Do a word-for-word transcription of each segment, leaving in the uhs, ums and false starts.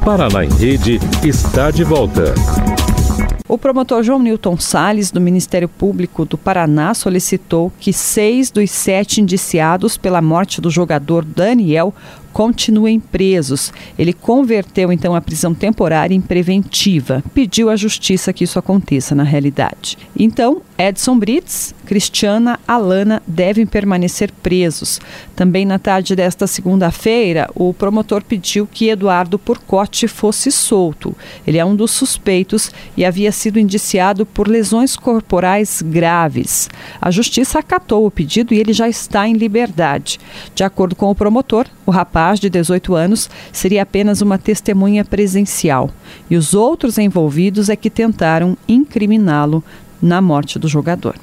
Paraná em Rede está de volta. O promotor João Newton Salles, do Ministério Público do Paraná, solicitou que seis dos sete indiciados pela morte do jogador Daniel continuem presos. Ele converteu, então, a prisão temporária em preventiva. Pediu à Justiça que isso aconteça na realidade. Então, Edson Brits, Cristiana, Alana devem permanecer presos. Também na tarde desta segunda-feira, o promotor pediu que Eduardo Porcotti fosse solto. Ele é um dos suspeitos e havia sido indiciado por lesões corporais graves. A Justiça acatou o pedido e ele já está em liberdade. De acordo com o promotor, o rapaz de dezoito anos seria apenas uma testemunha presencial e os outros envolvidos é que tentaram incriminá-lo na morte do jogador.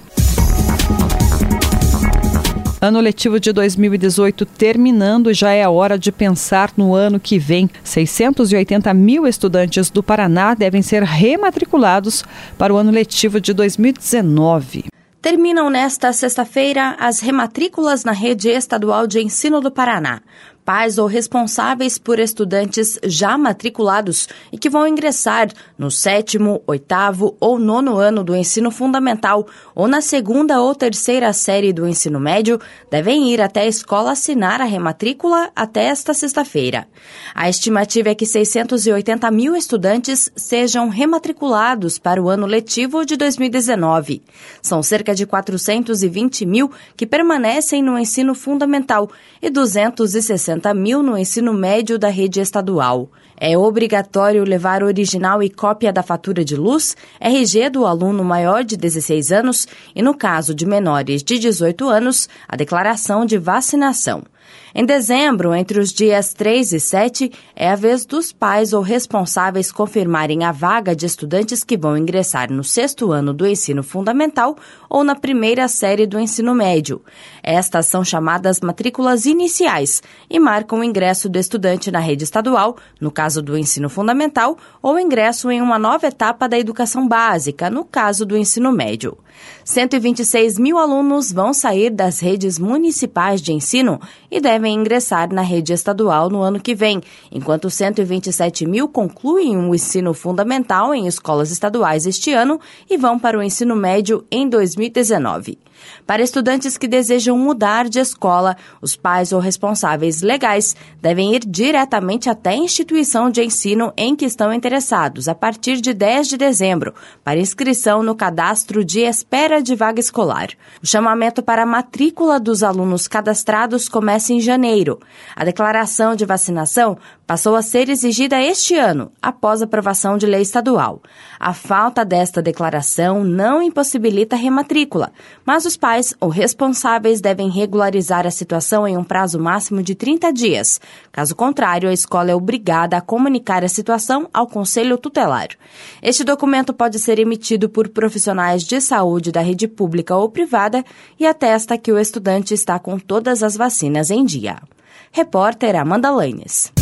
Ano letivo de dois mil e dezoito terminando, já é a hora de pensar no ano que vem. seiscentos e oitenta mil estudantes do Paraná devem ser rematriculados para o ano letivo de dois mil e dezenove. Terminam nesta sexta-feira as rematrículas na Rede Estadual de Ensino do Paraná. Pais ou responsáveis por estudantes já matriculados e que vão ingressar no sétimo, oitavo ou nono ano do ensino fundamental ou na segunda ou terceira série do ensino médio devem ir até a escola assinar a rematrícula até esta sexta-feira. A estimativa é que seiscentos e oitenta mil estudantes sejam rematriculados para o ano letivo de dois mil e dezenove. São cerca de quatrocentos e vinte mil que permanecem no ensino fundamental e duzentos e sessenta mil no ensino médio da rede estadual. É obrigatório levar original e cópia da fatura de luz, R G do aluno maior de dezesseis anos e, no caso de menores de dezoito anos, a declaração de vacinação. Em dezembro, entre os dias três e sete, é a vez dos pais ou responsáveis confirmarem a vaga de estudantes que vão ingressar no sexto ano do ensino fundamental ou na primeira série do ensino médio. Estas são chamadas matrículas iniciais e marcam o ingresso do estudante na rede estadual, no caso do ensino fundamental, ou ingresso em uma nova etapa da educação básica, no caso do ensino médio. cento e vinte e seis mil alunos vão sair das redes municipais de ensino e devem ingressar na rede estadual no ano que vem, enquanto cento e vinte e sete mil concluem o ensino fundamental em escolas estaduais este ano e vão para o ensino médio em dois mil e dezenove. Para estudantes que desejam mudar de escola, os pais ou responsáveis legais devem ir diretamente até a instituição de ensino em que estão interessados a partir de dez de dezembro, para inscrição no cadastro de espera de vaga escolar. O chamamento para a matrícula dos alunos cadastrados começa em janeiro. A declaração de vacinação passou a ser exigida este ano, após a aprovação de lei estadual. A falta desta declaração não impossibilita a rematrícula, mas os pais ou responsáveis devem regularizar a situação em um prazo máximo de trinta dias. Caso contrário, a escola é obrigada a comunicar a situação ao Conselho Tutelar. Este documento pode ser emitido por profissionais de saúde da rede pública ou privada e atesta que o estudante está com todas as vacinas em dia. Repórter Amanda Lanes.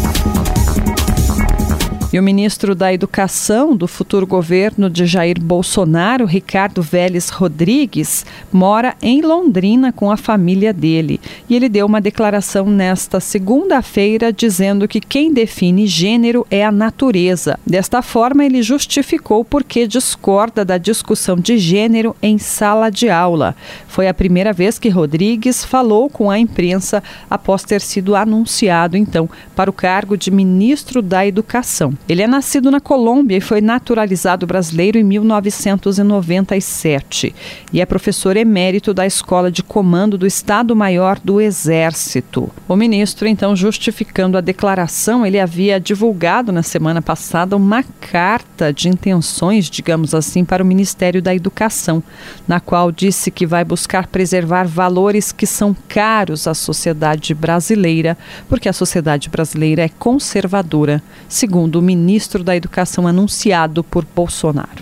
E o ministro da Educação do futuro governo de Jair Bolsonaro, Ricardo Vélez Rodrigues, mora em Londrina com a família dele. E ele deu uma declaração nesta segunda-feira dizendo que quem define gênero é a natureza. Desta forma, ele justificou por que discorda da discussão de gênero em sala de aula. Foi a primeira vez que Rodrigues falou com a imprensa após ter sido anunciado, então, para o cargo de ministro da Educação. Ele é nascido na Colômbia e foi naturalizado brasileiro em mil novecentos e noventa e sete e é professor emérito da Escola de Comando do Estado-Maior do Exército. O ministro, então, justificando a declaração, ele havia divulgado na semana passada uma carta de intenções, digamos assim, para o Ministério da Educação, na qual disse que vai buscar preservar valores que são caros à sociedade brasileira, porque a sociedade brasileira é conservadora, segundo o ministro da Educação anunciado por Bolsonaro.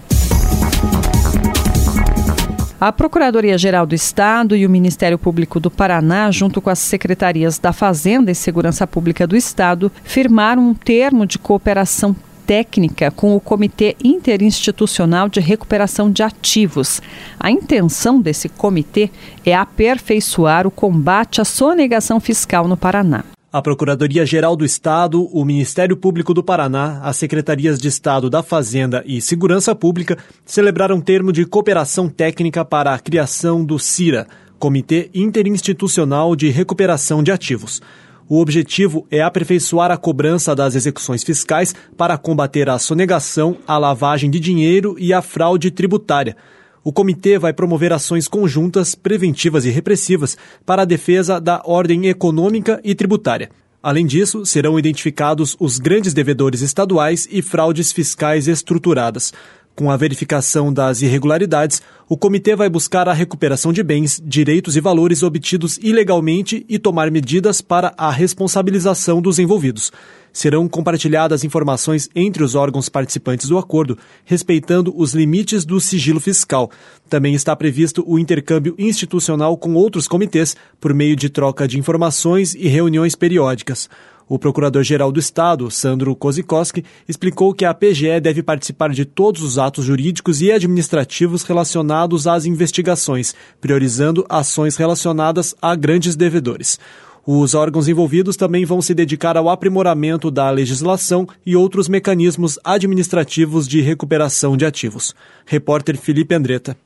A Procuradoria-Geral do Estado e o Ministério Público do Paraná, junto com as secretarias da Fazenda e Segurança Pública do Estado, firmaram um termo de cooperação técnica com o Comitê Interinstitucional de Recuperação de Ativos. A intenção desse comitê é aperfeiçoar o combate à sonegação fiscal no Paraná. A Procuradoria-Geral do Estado, o Ministério Público do Paraná, as Secretarias de Estado da Fazenda e Segurança Pública celebraram termo de cooperação técnica para a criação do CIRA, Comitê Interinstitucional de Recuperação de Ativos. O objetivo é aperfeiçoar a cobrança das execuções fiscais para combater a sonegação, a lavagem de dinheiro e a fraude tributária. O comitê vai promover ações conjuntas, preventivas e repressivas para a defesa da ordem econômica e tributária. Além disso, serão identificados os grandes devedores estaduais e fraudes fiscais estruturadas. Com a verificação das irregularidades, o comitê vai buscar a recuperação de bens, direitos e valores obtidos ilegalmente e tomar medidas para a responsabilização dos envolvidos. Serão compartilhadas informações entre os órgãos participantes do acordo, respeitando os limites do sigilo fiscal. Também está previsto o intercâmbio institucional com outros comitês por meio de troca de informações e reuniões periódicas. O Procurador-Geral do Estado, Sandro Kozikowski, explicou que a P G E deve participar de todos os atos jurídicos e administrativos relacionados às investigações, priorizando ações relacionadas a grandes devedores. Os órgãos envolvidos também vão se dedicar ao aprimoramento da legislação e outros mecanismos administrativos de recuperação de ativos. Repórter Felipe Andretta.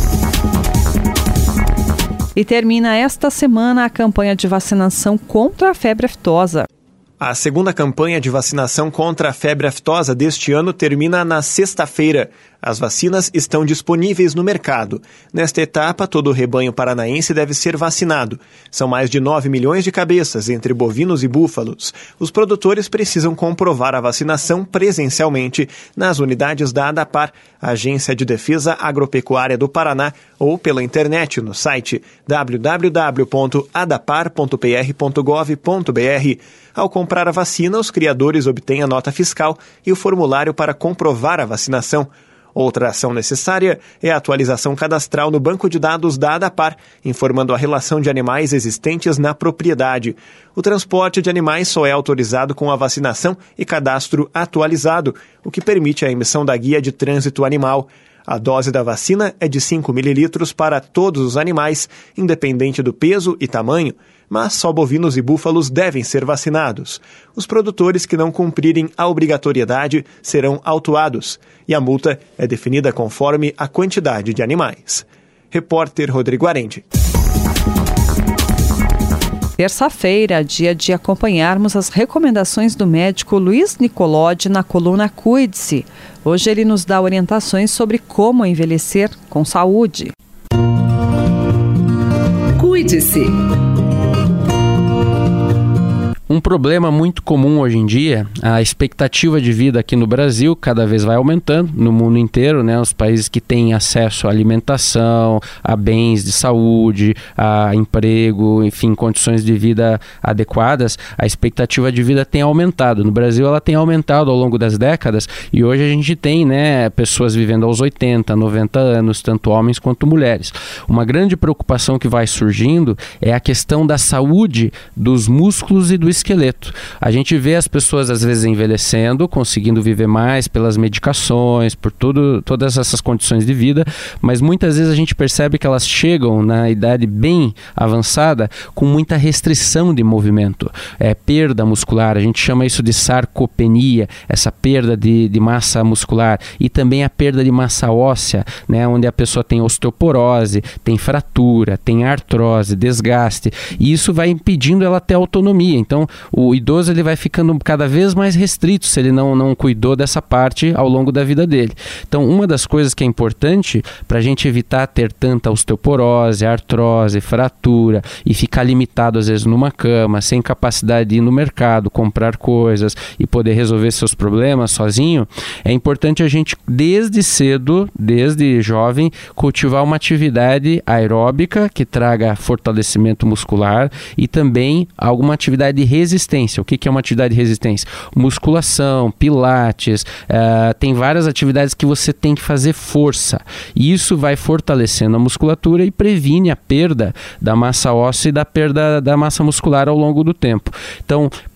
E termina esta semana a campanha de vacinação contra a febre aftosa. A segunda campanha de vacinação contra a febre aftosa deste ano termina na sexta-feira. As vacinas estão disponíveis no mercado. Nesta etapa, todo o rebanho paranaense deve ser vacinado. São mais de nove milhões de cabeças, entre bovinos e búfalos. Os produtores precisam comprovar a vacinação presencialmente nas unidades da ADAPAR, Agência de Defesa Agropecuária do Paraná, ou pela internet no site w w w ponto adapar ponto p r ponto gov ponto b r. Ao comprar a vacina, os criadores obtêm a nota fiscal e o formulário para comprovar a vacinação. Outra ação necessária é a atualização cadastral no banco de dados da ADAPAR, informando a relação de animais existentes na propriedade. O transporte de animais só é autorizado com a vacinação e cadastro atualizado, o que permite a emissão da guia de trânsito animal. A dose da vacina é de cinco mililitros para todos os animais, independente do peso e tamanho, mas só bovinos e búfalos devem ser vacinados. Os produtores que não cumprirem a obrigatoriedade serão autuados, e a multa é definida conforme a quantidade de animais. Repórter Rodrigo Arendi. Terça-feira, dia de acompanharmos as recomendações do médico Luiz Nicolodi na coluna Cuide-se. Hoje ele nos dá orientações sobre como envelhecer com saúde. Cuide-se. Um problema muito comum hoje em dia, a expectativa de vida aqui no Brasil cada vez vai aumentando, no mundo inteiro, né? Os países que têm acesso à alimentação, a bens de saúde, a emprego, enfim, condições de vida adequadas, a expectativa de vida tem aumentado. No Brasil ela tem aumentado ao longo das décadas e hoje a gente tem, né, pessoas vivendo aos oitenta, noventa anos, tanto homens quanto mulheres. Uma grande preocupação que vai surgindo é a questão da saúde dos músculos e do esqueleto. A gente vê as pessoas às vezes envelhecendo, conseguindo viver mais pelas medicações, por tudo, todas essas condições de vida, mas muitas vezes a gente percebe que elas chegam na idade bem avançada com muita restrição de movimento, é, perda muscular, a gente chama isso de sarcopenia, essa perda de, de massa muscular, e também a perda de massa óssea, né, onde a pessoa tem osteoporose, tem fratura, tem artrose, desgaste, e isso vai impedindo ela ter autonomia. Então o idoso ele vai ficando cada vez mais restrito se ele não, não cuidou dessa parte ao longo da vida dele. Então uma das coisas que é importante para a gente evitar ter tanta osteoporose, artrose, fratura e ficar limitado às vezes numa cama, sem capacidade de ir no mercado, comprar coisas e poder resolver seus problemas sozinho, é importante a gente desde cedo, desde jovem, cultivar uma atividade aeróbica que traga fortalecimento muscular e também alguma atividade de resistência. O que é uma atividade de resistência? Musculação, pilates, uh, tem várias atividades que você tem que fazer força. E isso vai fortalecendo a musculatura e previne a perda da massa óssea e da perda da massa muscular ao longo do tempo. Então,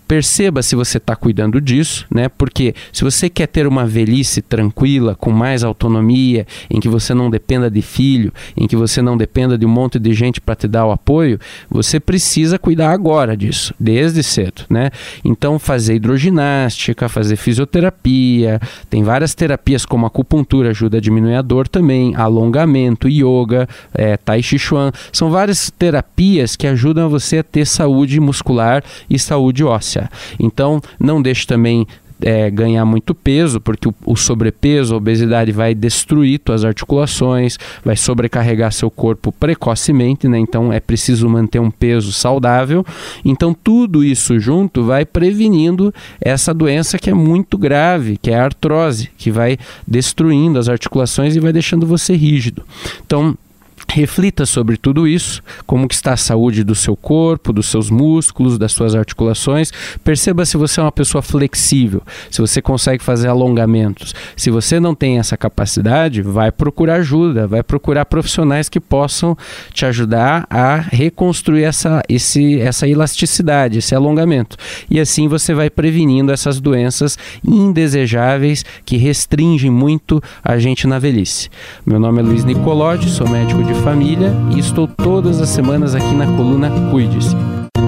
perceba se você está cuidando disso, né? Porque se você quer ter uma velhice tranquila, com mais autonomia, em que você não dependa de filho, em que você não dependa de um monte de gente para te dar o apoio, você precisa cuidar agora disso, desde cedo, né? Então, fazer hidroginástica, fazer fisioterapia, tem várias terapias como acupuntura, ajuda a diminuir a dor também, alongamento, yoga, é, tai chi chuan, são várias terapias que ajudam você a ter saúde muscular e saúde óssea. Então, não deixe também É, ganhar muito peso, porque o, o sobrepeso, a obesidade vai destruir suas articulações, vai sobrecarregar seu corpo precocemente, né? Então é preciso manter um peso saudável. Então tudo isso junto vai prevenindo essa doença que é muito grave, que é a artrose, que vai destruindo as articulações e vai deixando você rígido. Então, reflita sobre tudo isso, como que está a saúde do seu corpo, dos seus músculos, das suas articulações. Perceba se você é uma pessoa flexível, se você consegue fazer alongamentos. Se você não tem essa capacidade, vai procurar ajuda, vai procurar profissionais que possam te ajudar a reconstruir essa, esse, essa elasticidade, esse alongamento. E assim você vai prevenindo essas doenças indesejáveis que restringem muito a gente na velhice. Meu nome é Luiz Nicolotti, sou médico de família e estou todas as semanas aqui na coluna Cuide-se.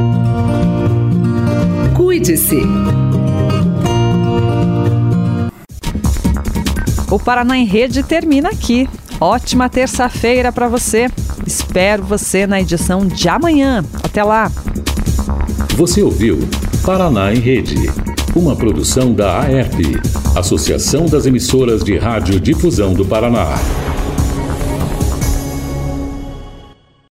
Cuide-se. O Paraná em Rede termina aqui. Ótima terça-feira para você. Espero você na edição de amanhã. Até lá. Você ouviu Paraná em Rede, uma produção da A E R P, Associação das Emissoras de Rádio Difusão do Paraná.